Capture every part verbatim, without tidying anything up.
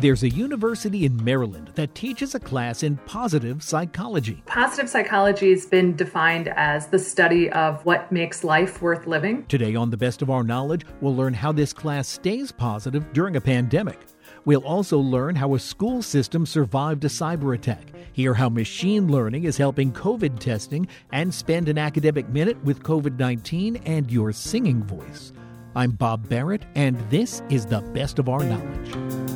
There's a university in Maryland that teaches a class in positive psychology. Positive psychology has been defined as the study of what makes life worth living. Today on The Best of Our Knowledge, we'll learn how this class stays positive during a pandemic. We'll also learn how a school system survived a cyber attack, hear how machine learning is helping COVID testing, and spend an academic minute with COVID nineteen and your singing voice. I'm Bob Barrett, and this is The Best of Our Knowledge.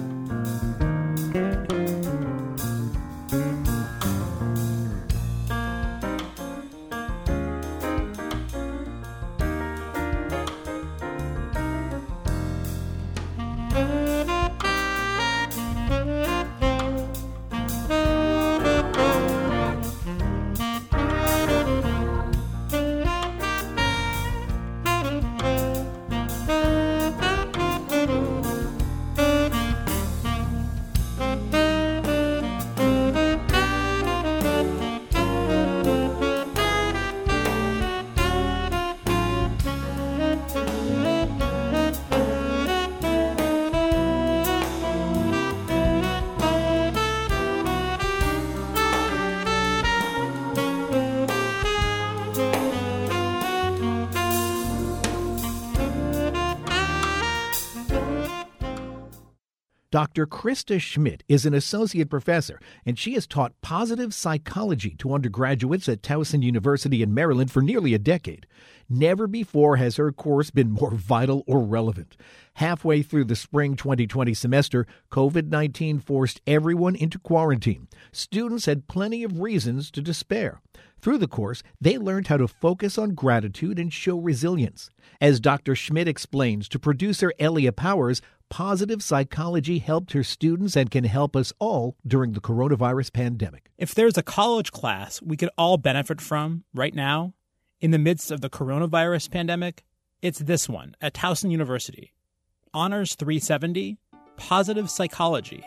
Doctor Krista Schmidt is an associate professor, and she has taught positive psychology to undergraduates at Towson University in Maryland for nearly a decade. Never before has her course been more vital or relevant. Halfway through the spring twenty twenty semester, COVID nineteen forced everyone into quarantine. Students had plenty of reasons to despair. Through the course, they learned how to focus on gratitude and show resilience. As Doctor Schmidt explains to producer Elia Powers, positive psychology helped her students and can help us all during the coronavirus pandemic. If there's a college class we could all benefit from right now, in the midst of the coronavirus pandemic, it's this one at Towson University. Honors three seventy, Positive Psychology.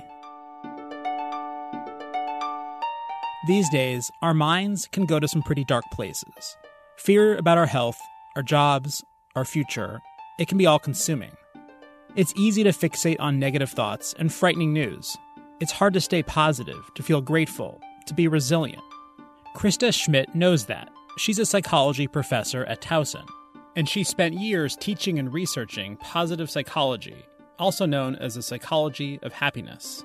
These days, our minds can go to some pretty dark places. Fear about our health, our jobs, our future, it can be all-consuming. It's easy to fixate on negative thoughts and frightening news. It's hard to stay positive, to feel grateful, to be resilient. Krista Schmidt knows that. She's a psychology professor at Towson, and she spent years teaching and researching positive psychology, also known as the psychology of happiness.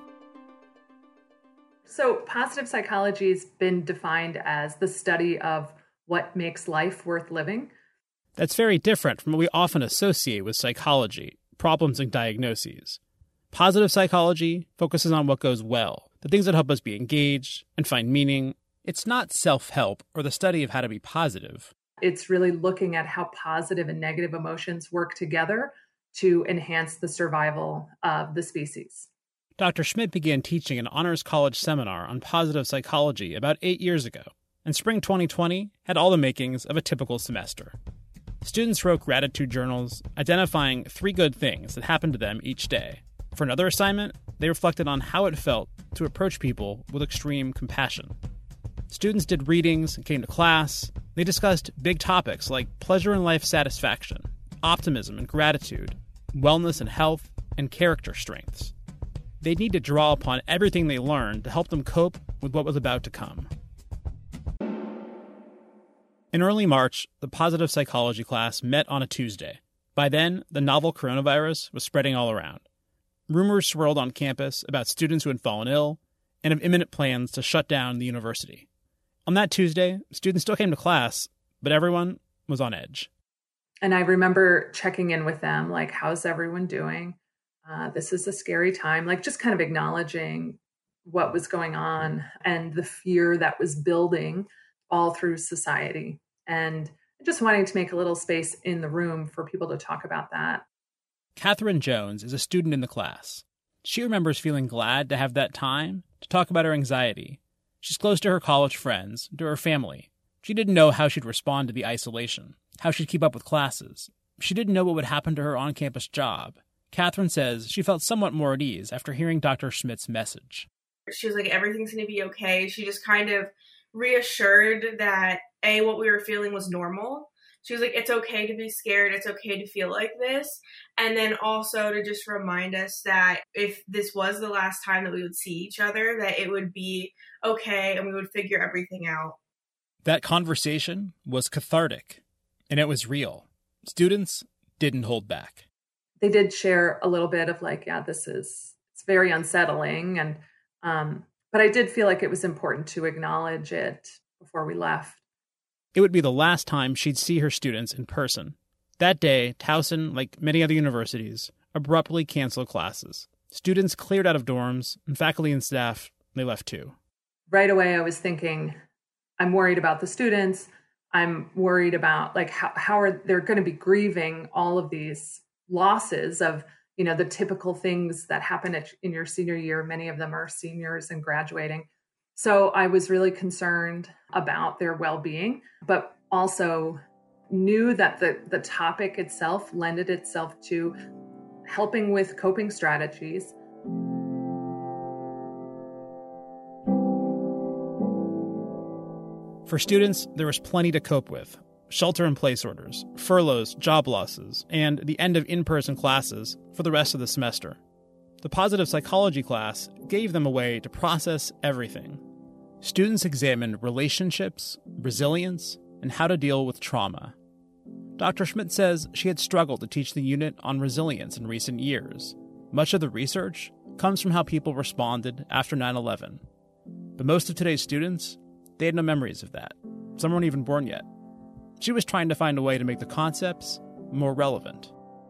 So positive psychology has been defined as the study of what makes life worth living. That's very different from what we often associate with psychology, problems and diagnoses. Positive psychology focuses on what goes well, the things that help us be engaged and find meaning. It's not self-help or the study of how to be positive. It's really looking at how positive and negative emotions work together to enhance the survival of the species. Doctor Schmidt began teaching an honors college seminar on positive psychology about eight years ago, and spring twenty twenty had all the makings of a typical semester. Students wrote gratitude journals, identifying three good things that happened to them each day. For another assignment, they reflected on how it felt to approach people with extreme compassion. Students did readings and came to class. They discussed big topics like pleasure and life satisfaction, optimism and gratitude, wellness and health, and character strengths. They'd need to draw upon everything they learned to help them cope with what was about to come. In early March, the positive psychology class met on a Tuesday. By then, the novel coronavirus was spreading all around. Rumors swirled on campus about students who had fallen ill and of imminent plans to shut down the university. On that Tuesday, students still came to class, but everyone was on edge. And I remember checking in with them, like, how's everyone doing? Uh, this is a scary time, like just kind of acknowledging what was going on and the fear that was building all through society. And just wanting to make a little space in the room for people to talk about that. Catherine Jones is a student in the class. She remembers feeling glad to have that time to talk about her anxiety. She's close to her college friends, to her family. She didn't know how she'd respond to the isolation, how she'd keep up with classes. She didn't know what would happen to her on-campus job. Catherine says she felt somewhat more at ease after hearing Doctor Schmidt's message. She was like, everything's going to be okay. She just kind of reassured that, A, what we were feeling was normal. She was like, it's okay to be scared. It's okay to feel like this. And then also to just remind us that if this was the last time that we would see each other, that it would be okay and we would figure everything out. That conversation was cathartic, and it was real. Students didn't hold back. They did share a little bit of like, yeah, this is, it's very unsettling. And, um, but I did feel like it was important to acknowledge it before we left. It would be the last time she'd see her students in person. That day, Towson, like many other universities, abruptly canceled classes. Students cleared out of dorms, and faculty and staff, they left too. Right away, I was thinking, I'm worried about the students. I'm worried about like how, how are they're going to be grieving all of these losses of, you know, the typical things that happen at, in your senior year. Many of them are seniors and graduating. So I was really concerned about their well-being, but also knew that the, the topic itself lended itself to helping with coping strategies. For students, there was plenty to cope with. Shelter-in-place orders, furloughs, job losses, and the end of in-person classes for the rest of the semester. The positive psychology class gave them a way to process everything. Students examined relationships, resilience, and how to deal with trauma. Doctor Schmidt says she had struggled to teach the unit on resilience in recent years. Much of the research comes from how people responded after nine eleven. But most of today's students, they had no memories of that. Some weren't even born yet. She was trying to find a way to make the concepts more relevant.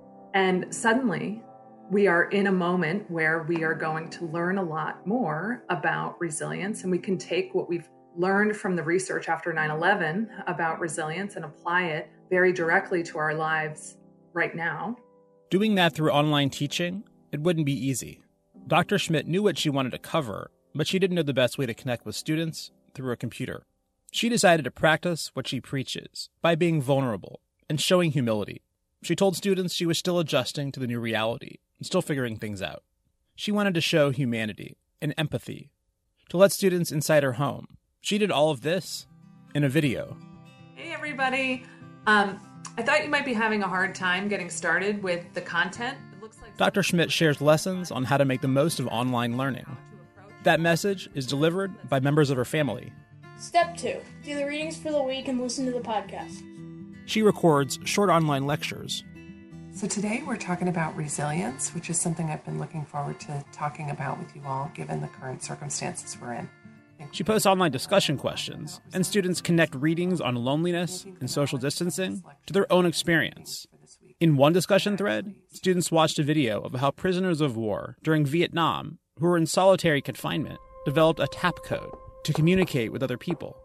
And suddenly, we are in a moment where we are going to learn a lot more about resilience, and we can take what we've learned from the research after nine eleven about resilience and apply it very directly to our lives right now. Doing that through online teaching, it wouldn't be easy. Doctor Schmidt knew what she wanted to cover, but she didn't know the best way to connect with students through a computer. She decided to practice what she preaches by being vulnerable and showing humility. She told students she was still adjusting to the new reality and still figuring things out. She wanted to show humanity and empathy, to let students inside her home. She did all of this in a video. Hey, everybody. Um, I thought you might be having a hard time getting started with the content. It looks like Doctor Schmidt shares lessons on how to make the most of online learning. That message is delivered by members of her family. Step two, do the readings for the week and listen to the podcast. She records short online lectures. So today we're talking about resilience, which is something I've been looking forward to talking about with you all, given the current circumstances we're in. She posts online discussion questions, and students connect readings on loneliness and social distancing to their own experience. In one discussion thread, students watched a video of how prisoners of war during Vietnam, who were in solitary confinement, developed a tap code to communicate with other people.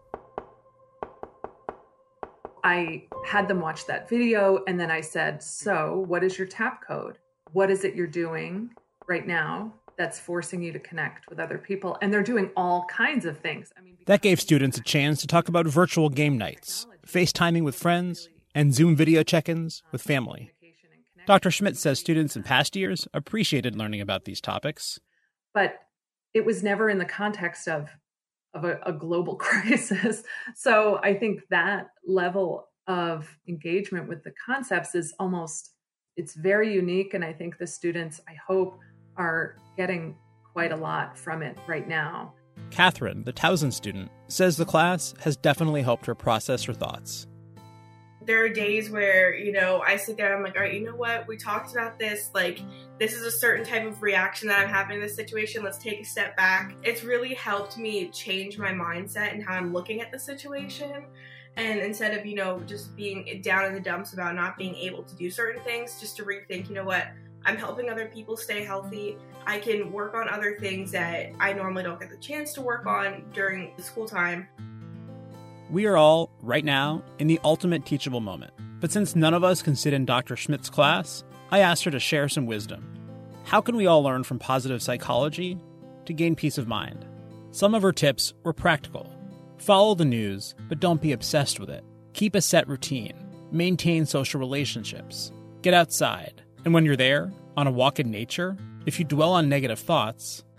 I had them watch that video, and then I said, so what is your tap code? What is it you're doing right now that's forcing you to connect with other people? And they're doing all kinds of things. I mean, that gave students a chance to talk about virtual game nights, FaceTiming with friends, and Zoom video check-ins with family. Doctor Schmidt says students in past years appreciated learning about these topics. But it was never in the context of of a, a global crisis. So I think that level of engagement with the concepts is almost, it's very unique. And I think the students, I hope, are getting quite a lot from it right now. Catherine, the Towson student, says the class has definitely helped her process her thoughts. There are days where, you know, I sit there and I'm like, all right, you know what? We talked about this. Like, this is a certain type of reaction that I'm having in this situation. Let's take a step back. It's really helped me change my mindset and how I'm looking at the situation. And instead of, you know, just being down in the dumps about not being able to do certain things, just to rethink, you know what? I'm helping other people stay healthy. I can work on other things that I normally don't get the chance to work on during the school time. We are all, right now, in the ultimate teachable moment. But since none of us can sit in Doctor Schmidt's class, I asked her to share some wisdom. How can we all learn from positive psychology to gain peace of mind? Some of her tips were practical. Follow the news, but don't be obsessed with it. Keep a set routine. Maintain social relationships. Get outside. And when you're there, on a walk in nature, if you dwell on negative thoughts,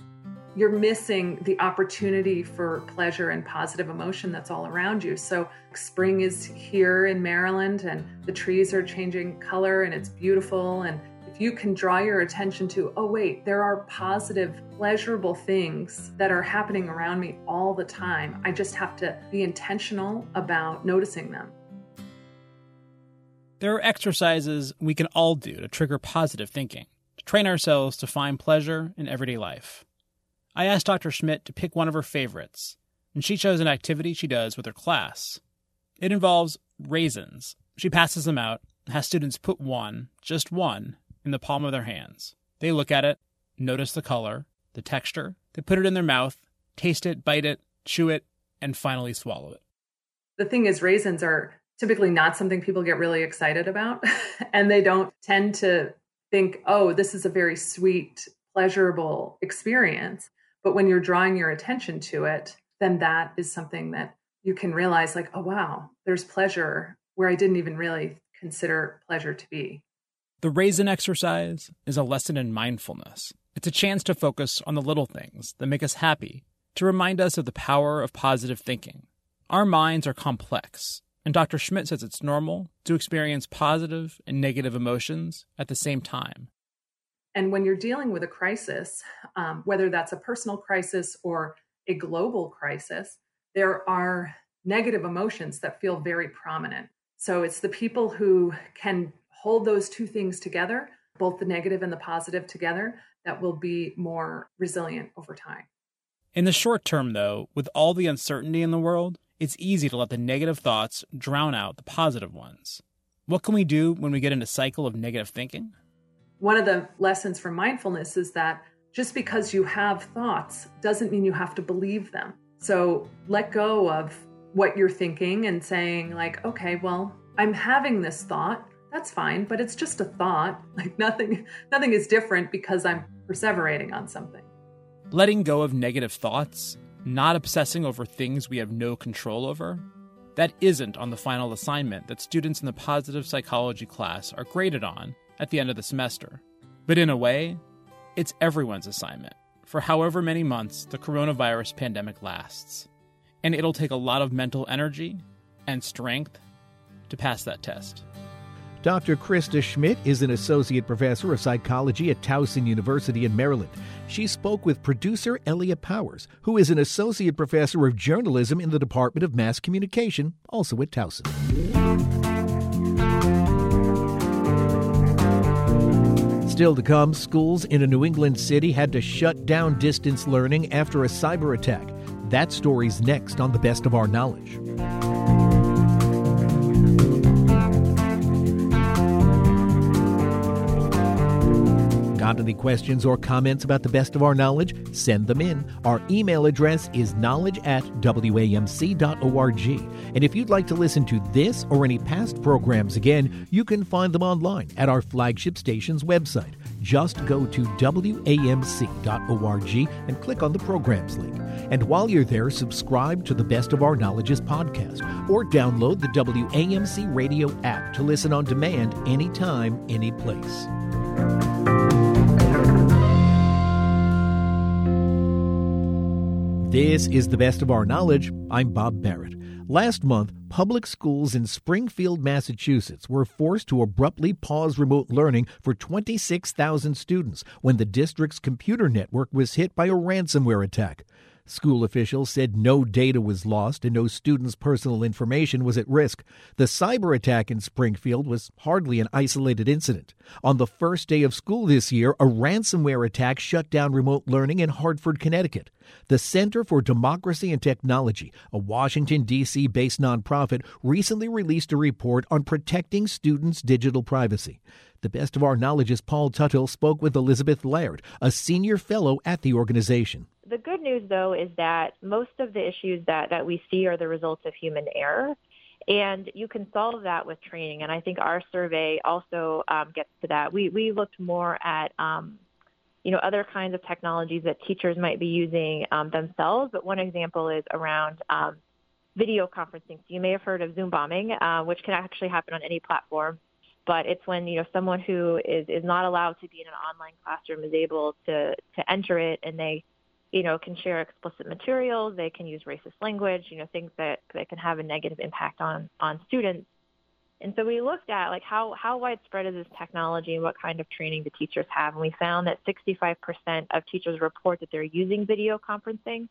you're missing the opportunity for pleasure and positive emotion that's all around you. So spring is here in Maryland and the trees are changing color and it's beautiful. And if you can draw your attention to, oh wait, there are positive, pleasurable things that are happening around me all the time. I just have to be intentional about noticing them. There are exercises we can all do to trigger positive thinking, to train ourselves to find pleasure in everyday life. I asked Doctor Schmidt to pick one of her favorites, and she chose an activity she does with her class. It involves raisins. She passes them out and has students put one, just one, in the palm of their hands. They look at it, notice the color, the texture, they put it in their mouth, taste it, bite it, chew it, and finally swallow it. The thing is, raisins are typically not something people get really excited about, and they don't tend to think, oh, this is a very sweet, pleasurable experience. But when you're drawing your attention to it, then that is something that you can realize like, oh, wow, there's pleasure where I didn't even really consider pleasure to be. The raisin exercise is a lesson in mindfulness. It's a chance to focus on the little things that make us happy, to remind us of the power of positive thinking. Our minds are complex, and Doctor Schmidt says it's normal to experience positive and negative emotions at the same time. And when you're dealing with a crisis, um, whether that's a personal crisis or a global crisis, there are negative emotions that feel very prominent. So it's the people who can hold those two things together, both the negative and the positive together, that will be more resilient over time. In the short term, though, with all the uncertainty in the world, it's easy to let the negative thoughts drown out the positive ones. What can we do when we get in a cycle of negative thinking? One of the lessons from mindfulness is that just because you have thoughts doesn't mean you have to believe them. So let go of what you're thinking and saying like, okay, well, I'm having this thought. That's fine, but it's just a thought. Like nothing, nothing is different because I'm perseverating on something. Letting go of negative thoughts, not obsessing over things we have no control over, that isn't on the final assignment that students in the positive psychology class are graded on at the end of the semester. But in a way, it's everyone's assignment for however many months the coronavirus pandemic lasts. And it'll take a lot of mental energy and strength to pass that test. Doctor Krista Schmidt is an associate professor of psychology at Towson University in Maryland. She spoke with producer Elliot Powers, who is an associate professor of journalism in the Department of Mass Communication, also at Towson. Still to come, schools in a New England city had to shut down distance learning after a cyber attack. That story's next on The Best of Our Knowledge. Got any questions or comments about The Best of Our Knowledge? Send them in. Our email address is knowledge at w a m c dot org. And if you'd like to listen to this or any past programs again, you can find them online at our flagship station's website. Just go to w a m c dot org and click on the programs link. And while you're there, subscribe to the Best of Our Knowledge's podcast or download the W A M C radio app to listen on demand anytime, any place. This is The Best of Our Knowledge. I'm Bob Barrett. Last month, public schools in Springfield, Massachusetts were forced to abruptly pause remote learning for twenty-six thousand students when the district's computer network was hit by a ransomware attack. School officials said no data was lost and no students' personal information was at risk. The cyber attack in Springfield was hardly an isolated incident. On the first day of school this year, a ransomware attack shut down remote learning in Hartford, Connecticut. The Center for Democracy and Technology, a Washington, D C based nonprofit, recently released a report on protecting students' digital privacy. The Best of Our Knowledge's Paul Tuttle spoke with Elizabeth Laird, a senior fellow at the organization. The good news, though, is that most of the issues that, that we see are the results of human error, and you can solve that with training. And I think our survey also um, gets to that. We we looked more at um, you know other kinds of technologies that teachers might be using um, themselves. But one example is around um, video conferencing. So you may have heard of Zoom bombing, uh, which can actually happen on any platform. But it's when, you know, someone who is, is not allowed to be in an online classroom is able to, to enter it, and they you know, can share explicit materials, they can use racist language, you know, things that, that can have a negative impact on, on students. And so we looked at like how, how widespread is this technology and what kind of training the teachers have. And we found that sixty-five percent of teachers report that they're using video conferencing,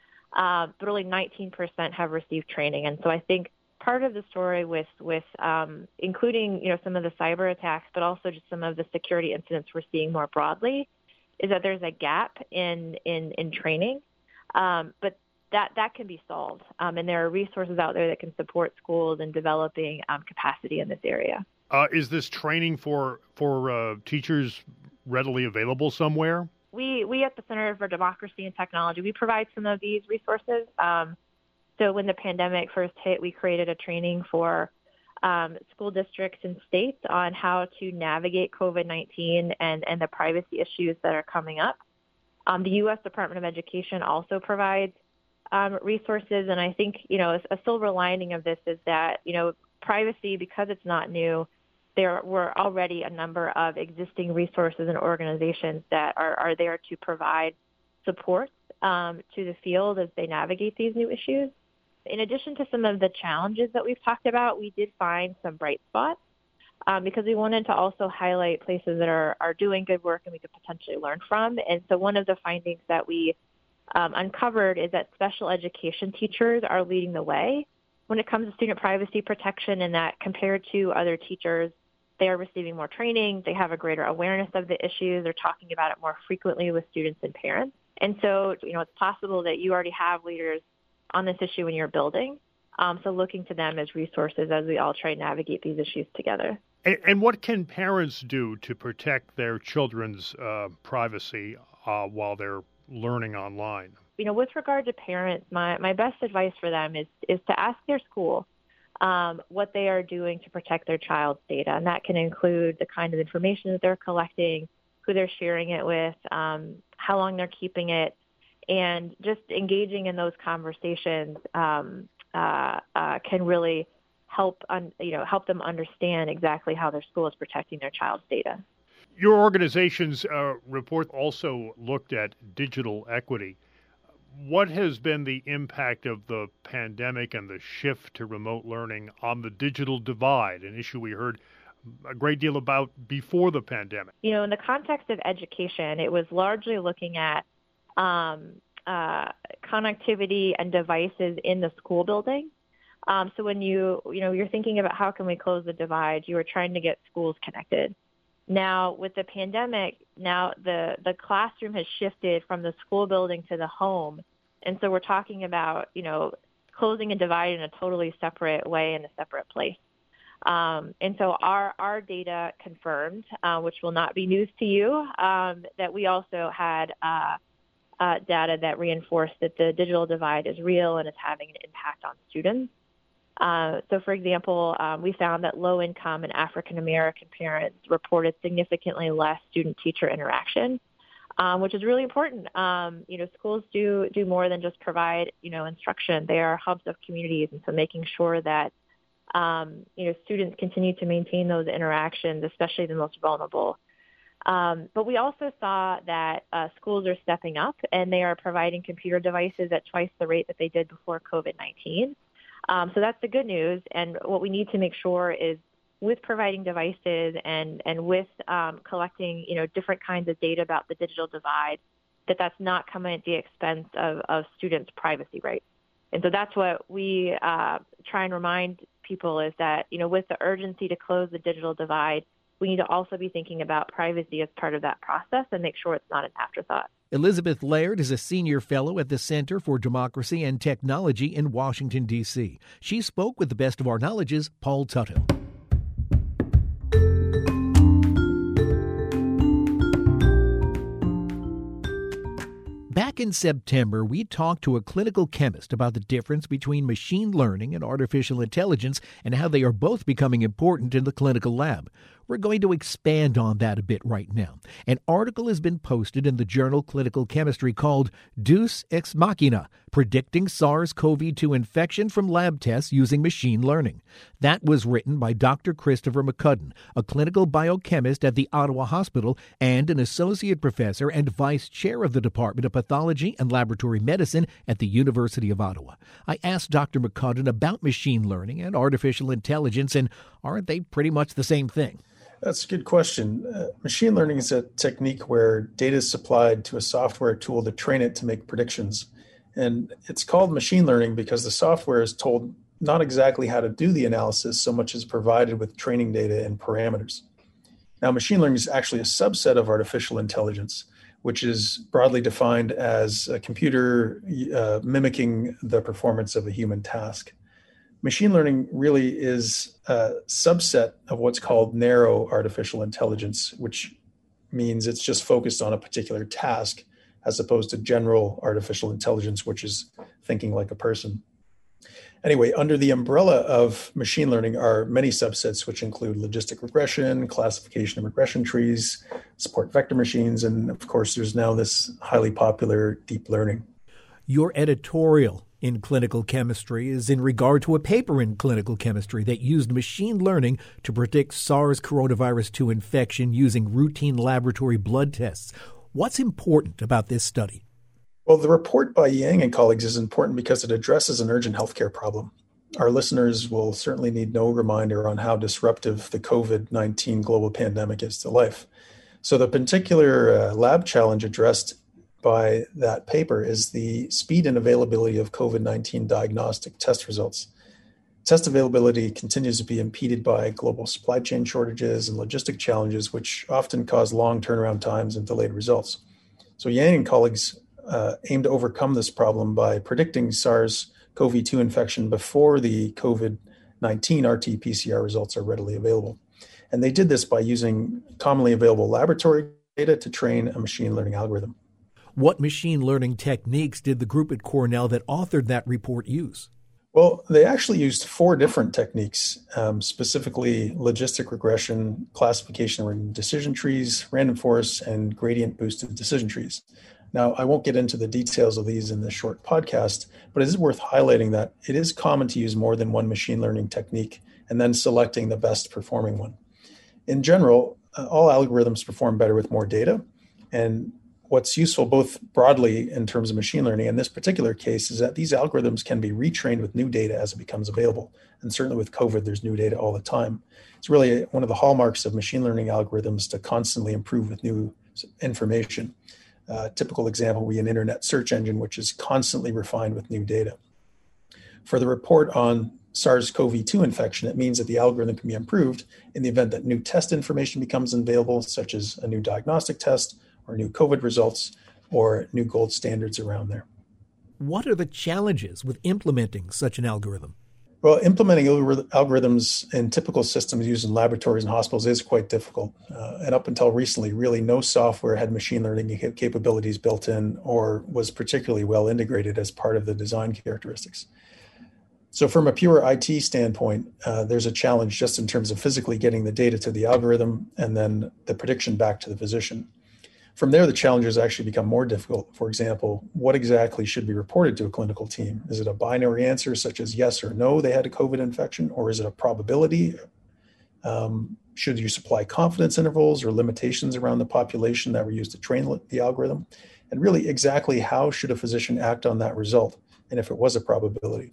uh, but only nineteen percent have received training. And so I think part of the story with, with um, including, you know, some of the cyber attacks, but also just some of the security incidents we're seeing more broadly, is that there's a gap in, in, in training. Um, but that, that can be solved. Um, and there are resources out there that can support schools in developing um, capacity in this area. Uh, is this training for, for uh, teachers readily available somewhere? We, we at the Center for Democracy and Technology, we provide some of these resources. Um, so when the pandemic first hit, we created a training for um, school districts and states on how to navigate COVID nineteen and, and the privacy issues that are coming up. Um, the U S Department of Education also provides um, resources, and I think, you know, a, a silver lining of this is that, you know, privacy, because it's not new, there were already a number of existing resources and organizations that are, are there to provide support um, to the field as they navigate these new issues. In addition to some of the challenges that we've talked about, we did find some bright spots um, because we wanted to also highlight places that are, are doing good work and we could potentially learn from. And so one of the findings that we um, uncovered is that special education teachers are leading the way when it comes to student privacy protection, and that compared to other teachers, they are receiving more training, they have a greater awareness of the issues, they're talking about it more frequently with students and parents. And so, you know, it's possible that you already have leaders on this issue in your building. Um, so looking to them as resources as we all try to navigate these issues together. And, and what can parents do to protect their children's uh, privacy uh, while they're learning online? You know, with regard to parents, my, my best advice for them is, is to ask their school um, what they are doing to protect their child's data. And that can include the kind of information that they're collecting, who they're sharing it with, um, how long they're keeping it, and just engaging in those conversations um, uh, uh, can really help, un, you know, help them understand exactly how their school is protecting their child's data. Your organization's uh, report also looked at digital equity. What has been the impact of the pandemic and the shift to remote learning on the digital divide, an issue we heard a great deal about before the pandemic? You know, in the context of education, it was largely looking at um, uh, connectivity and devices in the school building. Um, so when you, you know, you're thinking about how can we close the divide, you were trying to get schools connected. Now, with the pandemic, now the, the classroom has shifted from the school building to the home. And so we're talking about, you know, closing a divide in a totally separate way in a separate place. Um, and so our, our data confirmed, uh, which will not be news to you, um, that we also had uh, uh, data that reinforced that the digital divide is real and is having an impact on students. Uh, so, for example, um, we found that low-income and African-American parents reported significantly less student-teacher interaction, um, which is really important. Um, you know, schools do do more than just provide, you know, instruction. They are hubs of communities, and so making sure that, um, you know, students continue to maintain those interactions, especially the most vulnerable. Um, but we also saw that uh, schools are stepping up, and they are providing computer devices at twice the rate that they did before COVID nineteen. Um, so that's the good news. And what we need to make sure is with providing devices and, and with um, collecting, you know, different kinds of data about the digital divide, that that's not coming at the expense of, of students' privacy rights. And so that's what we uh, try and remind people is that, you know, with the urgency to close the digital divide, we need to also be thinking about privacy as part of that process and make sure it's not an afterthought. Elizabeth Laird is a senior fellow at the Center for Democracy and Technology in Washington, D C She spoke with the Best of Our Knowledge's Paul Tuttle. Back in September, we talked to a clinical chemist about the difference between machine learning and artificial intelligence and how they are both becoming important in the clinical lab. We're going to expand on that a bit right now. An article has been posted in the journal Clinical Chemistry called Deus Ex Machina, Predicting SARS-C o V two Infection from Lab Tests Using Machine Learning. That was written by Doctor Christopher McCudden, a clinical biochemist at the Ottawa Hospital and an associate professor and vice chair of the Department of Pathology and Laboratory Medicine at the University of Ottawa. I asked Doctor McCudden about machine learning and artificial intelligence, and aren't they pretty much the same thing? That's a good question. Uh, machine learning is a technique where data is supplied to a software tool to train it to make predictions. And it's called machine learning because the software is told not exactly how to do the analysis so much as provided with training data and parameters. Now, machine learning is actually a subset of artificial intelligence, which is broadly defined as a computer uh, mimicking the performance of a human task. Machine learning really is a subset of what's called narrow artificial intelligence, which means it's just focused on a particular task, as opposed to general artificial intelligence, which is thinking like a person. Anyway, under the umbrella of machine learning are many subsets, which include logistic regression, classification of regression trees, support vector machines, and of course, there's now this highly popular deep learning. Your editorial in Clinical Chemistry is in regard to a paper in Clinical Chemistry that used machine learning to predict SARS coronavirus two infection using routine laboratory blood tests. What's important about this study? Well, the report by Yang and colleagues is important because it addresses an urgent healthcare problem. Our listeners will certainly need no reminder on how disruptive the covid nineteen global pandemic is to life. So the particular uh, lab challenge addressed by that paper is the speed and availability of covid nineteen diagnostic test results. Test availability continues to be impeded by global supply chain shortages and logistic challenges, which often cause long turnaround times and delayed results. So Yang and colleagues uh, aim to overcome this problem by predicting SARS-C o V two infection before the covid nineteen R T P C R results are readily available. And they did this by using commonly available laboratory data to train a machine learning algorithm. What machine learning techniques did the group at Cornell that authored that report use? Well, they actually used four different techniques, um, specifically logistic regression, classification of decision trees, random forest, and gradient boosted decision trees. Now, I won't get into the details of these in this short podcast, but it is worth highlighting that it is common to use more than one machine learning technique and then selecting the best performing one. In general, uh, all algorithms perform better with more data, and what's useful both broadly in terms of machine learning in this particular case is that these algorithms can be retrained with new data as it becomes available. And certainly with COVID, there's new data all the time. It's really one of the hallmarks of machine learning algorithms to constantly improve with new information. A typical example would be an internet search engine, which is constantly refined with new data. For the report on SARS-C o V two infection, it means that the algorithm can be improved in the event that new test information becomes available, such as a new diagnostic test, or new COVID results, or new gold standards around there. What are the challenges with implementing such an algorithm? Well, implementing algorithms in typical systems used in laboratories and hospitals is quite difficult. Uh, and up until recently, really no software had machine learning capabilities built in or was particularly well integrated as part of the design characteristics. So from a pure I T standpoint, uh, there's a challenge just in terms of physically getting the data to the algorithm and then the prediction back to the physician. From there, the challenges actually become more difficult. For example, what exactly should be reported to a clinical team? Is it a binary answer such as yes or no, they had a COVID infection, or is it a probability? Um, should you supply confidence intervals or limitations around the population that were used to train the algorithm? And really, exactly how should a physician act on that result, and if it was a probability?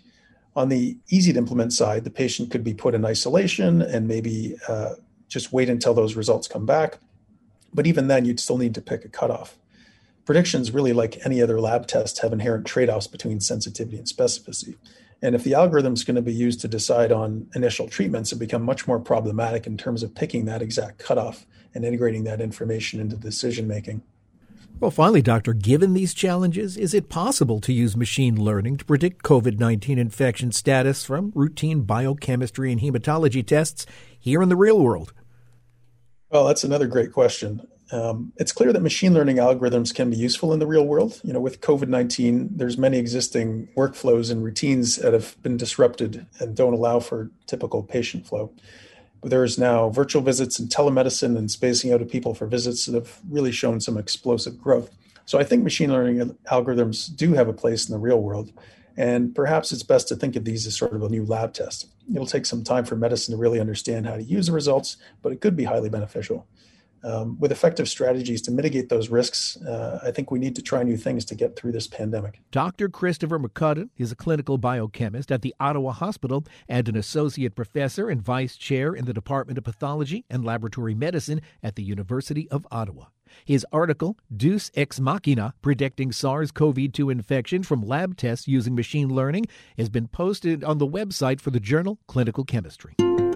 On the easy to implement side, the patient could be put in isolation and maybe uh, just wait until those results come back. But even then, you'd still need to pick a cutoff. Predictions, really like any other lab test, have inherent trade-offs between sensitivity and specificity. And if the algorithm is going to be used to decide on initial treatments, it become much more problematic in terms of picking that exact cutoff and integrating that information into decision-making. Well, finally, Doctor, given these challenges, is it possible to use machine learning to predict COVID nineteen infection status from routine biochemistry and hematology tests here in the real world? Well, that's another great question. Um, it's clear that machine learning algorithms can be useful in the real world. You know, with COVID nineteen, there's many existing workflows and routines that have been disrupted and don't allow for typical patient flow. But there's now virtual visits and telemedicine and spacing out of people for visits that have really shown some explosive growth. So I think machine learning algorithms do have a place in the real world. And perhaps it's best to think of these as sort of a new lab test. It'll take some time for medicine to really understand how to use the results, but it could be highly beneficial. Um, with effective strategies to mitigate those risks, uh, I think we need to try new things to get through this pandemic. Doctor Christopher McCudden is a clinical biochemist at the Ottawa Hospital and an associate professor and vice chair in the Department of Pathology and Laboratory Medicine at the University of Ottawa. His article, Deus Ex Machina, Predicting SARS-C o V two Infection from Lab Tests Using Machine Learning, has been posted on the website for the journal Clinical Chemistry.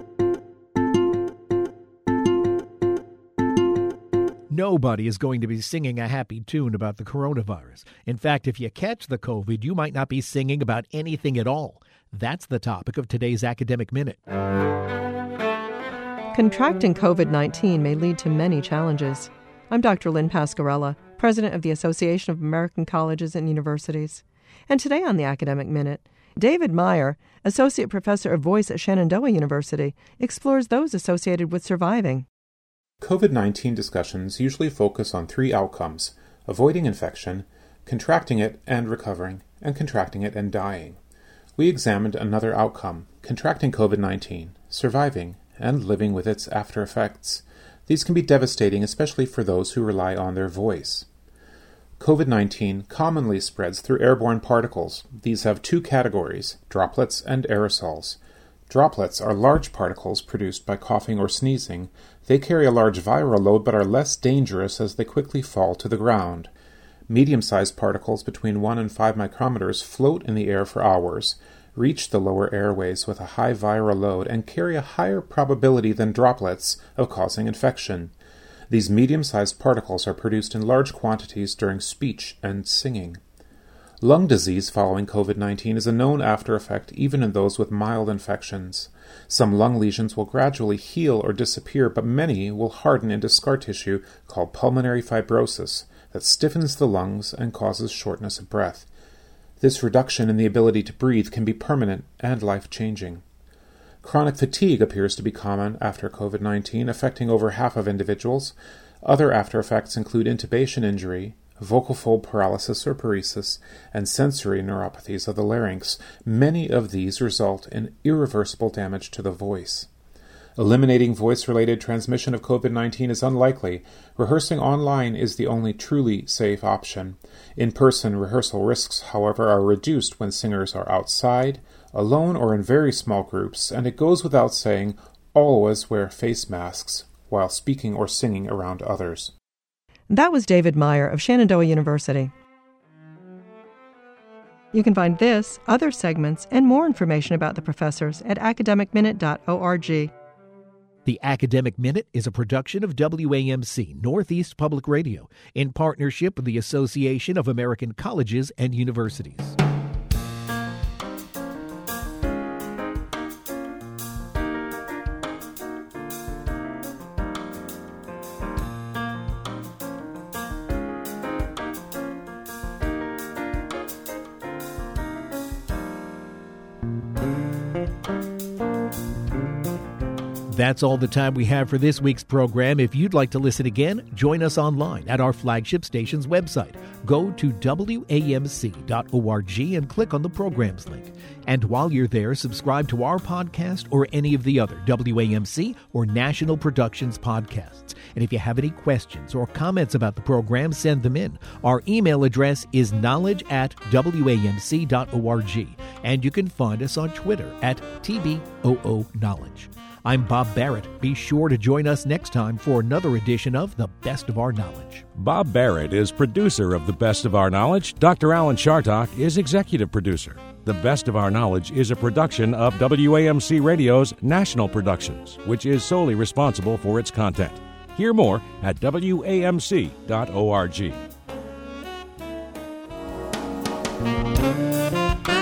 Nobody is going to be singing a happy tune about the coronavirus. In fact, if you catch the COVID, you might not be singing about anything at all. That's the topic of today's Academic Minute. Contracting COVID nineteen may lead to many challenges. I'm Doctor Lynn Pasquarella, president of the Association of American Colleges and Universities. And today on the Academic Minute, David Meyer, associate professor of voice at Shenandoah University, explores those associated with surviving. COVID nineteen discussions usually focus on three outcomes: avoiding infection, contracting it and recovering, and contracting it and dying. We examined another outcome: contracting COVID nineteen, surviving, and living with its after effects. These can be devastating, especially for those who rely on their voice. COVID nineteen commonly spreads through airborne particles. These have two categories: droplets and aerosols. Droplets are large particles produced by coughing or sneezing. They carry a large viral load but are less dangerous as they quickly fall to the ground. Medium-sized particles between one and five micrometers float in the air for hours, reach the lower airways with a high viral load, and carry a higher probability than droplets of causing infection. These medium-sized particles are produced in large quantities during speech and singing. Lung disease following COVID nineteen is a known after effect even in those with mild infections. Some lung lesions will gradually heal or disappear, but many will harden into scar tissue called pulmonary fibrosis that stiffens the lungs and causes shortness of breath. This reduction in the ability to breathe can be permanent and life-changing. Chronic fatigue appears to be common after COVID nineteen, affecting over half of individuals. Other after effects include intubation injury, vocal fold paralysis or paresis, and sensory neuropathies of the larynx. Many of these result in irreversible damage to the voice. Eliminating voice-related transmission of COVID nineteen is unlikely. Rehearsing online is the only truly safe option. In-person rehearsal risks, however, are reduced when singers are outside, alone, or in very small groups, and it goes without saying, always wear face masks while speaking or singing around others. That was David Meyer of Shenandoah University. You can find this, other segments, and more information about the professors at academic minute dot org. The Academic Minute is a production of W A M C Northeast Public Radio in partnership with the Association of American Colleges and Universities. That's all the time we have for this week's program. If you'd like to listen again, join us online at our flagship station's website. Go to W A M C dot org and click on the programs link. And while you're there, subscribe to our podcast or any of the other W A M C or National Productions podcasts. And if you have any questions or comments about the program, send them in. Our email address is knowledge at W A M C dot org. And you can find us on Twitter at T B O O Knowledge. I'm Bob Barrett. Be sure to join us next time for another edition of The Best of Our Knowledge. Bob Barrett is producer of The Best of Our Knowledge. Doctor Alan Chartock is executive producer. The Best of Our Knowledge is a production of W A M C Radio's National Productions, which is solely responsible for its content. Hear more at W A M C dot org.